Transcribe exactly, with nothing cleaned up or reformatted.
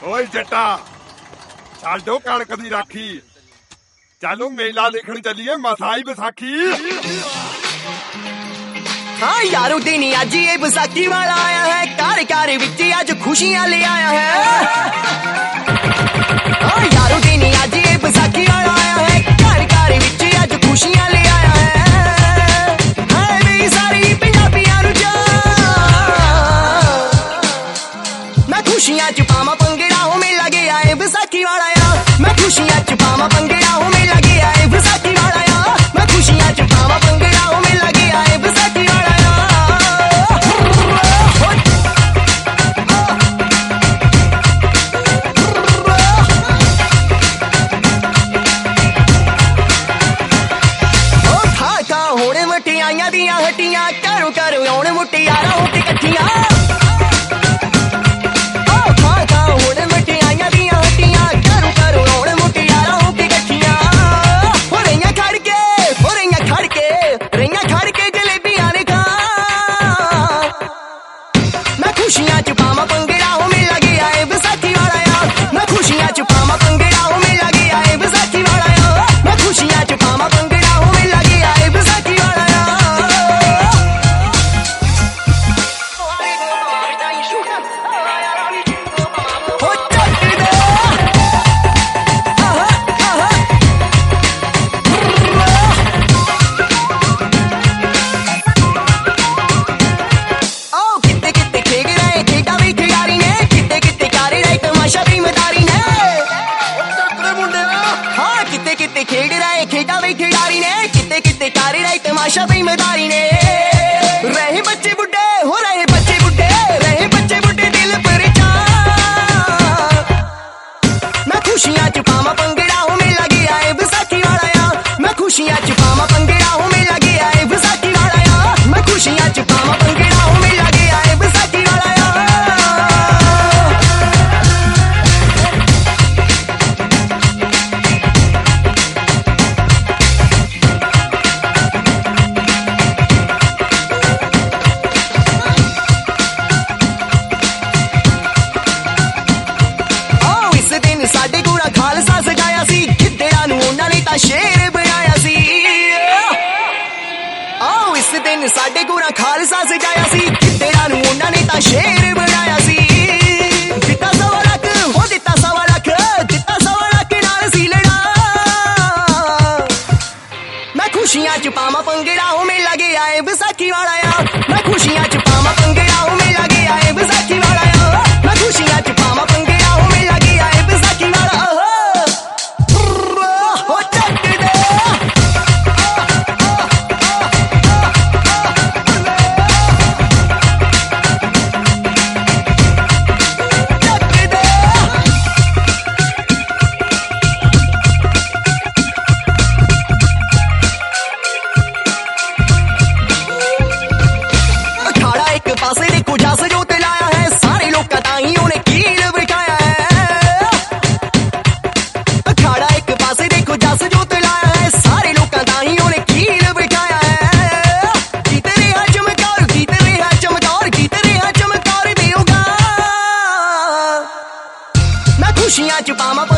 ਓਏ ਜੱਟਾ ਛੱਡੋ ਕਣਕ ਦੀ ਰਾਖੀ, ਚਲੋ ਮੇਲਾ ਦੇਖਣ ਚੱਲੀਏ ਮਸਾਈ ਵਿਸਾਖੀ। हाँ यारो दिन अज ये विसाखी वाला आया है, घर घर विच अज खुशियां ले आया है। हाँ यारो दिन अज ये विसाखी वाला आया है, घर घर विच अज खुशियां ले आया है। हाय मेरी सारी पंजाबियां नूं जान, मैं खुशियां च पावां भंगड़ा हो मेला गया है विसाखी वाला आ। मैं खुशियां च पावां भंगड़ा हो मेला गया है विसाखी वाला आ। मैं खुशियां च पावां भंगड़ा हो मेला गया है विसाखी वाला। मठियाइयां दियां हट्टियां घरों घरों आउण मुटियारा हो के कट्ठियां। खां खां हुण मठियाइयां दियां हट्टियां घरों घरों आउण मुटियारा हो के कट्ठियां। हो रहियां खड़ के हो रहियां खड़ के रहियां खड़ के जलेबियां ने खा। मैं खुशियां च पावां भंगड़ा हो मेला गया है विसाखी वाला आ। मैं खुशियां च पावां भंगड़ा हो मेला गया है विसाखी वाला आ। मैं खुशियां च पावां भंगड़ा हो मेला गया है विसाखी वाला। खेड रहे खेडा वे खिडारी ने किते किते कारी रहे तमाशा वे मदारी ने। रहे बच्चे बुड्ढे हो रहे बच्चे बुड्ढे रहे बच्चे बुड्ढे दिल परेशान। मैं खुशियां च पावां भंगड़ा हो मेला गया है विसाखी वाला आ। मैं खुशियां च पावां भंगड़ा हो मेला गया है विसाखी वाला आ। मैं खुशियां च पावां भंगड़ा हो मेला गया है विसाखी वाला आ। साडे गुरा खालसा सजाया सी, गिद्दड़ा नूं उन्हां ने तां शेर बनाया सी। आओ इस दिन साडे गुरा खालसा सजाया सी, गिद्दड़ा नूं उन्हां ने तां शेर बनाया सी। दिता सवा लख हो दिता सवा लख दिता सवा लख नाल सी लड़ा। मैं खुशियां च पावां भंगड़ा हो मेला गया है विसाखी वाला आ। मैं खुशियां च पावां भंगड़ा हो मेला गया है विसाखी वाला आ। मैं खुशियां च पावां भंगड़ा हो मेला गया है विसाखी वाला। पासे देखो जस जो ते लाया है, सारे लोग ताही उन्हें कील बिठाया है। अखाड़ा एक पासे देखो जस जो ते लाया है, सारे लोग ताही उन्हें कील बिठाया है। गीत रेहा चमकार गीत रेहा चमकार गीत रेहा चमकार देओगा। मैं खुशियां च पावां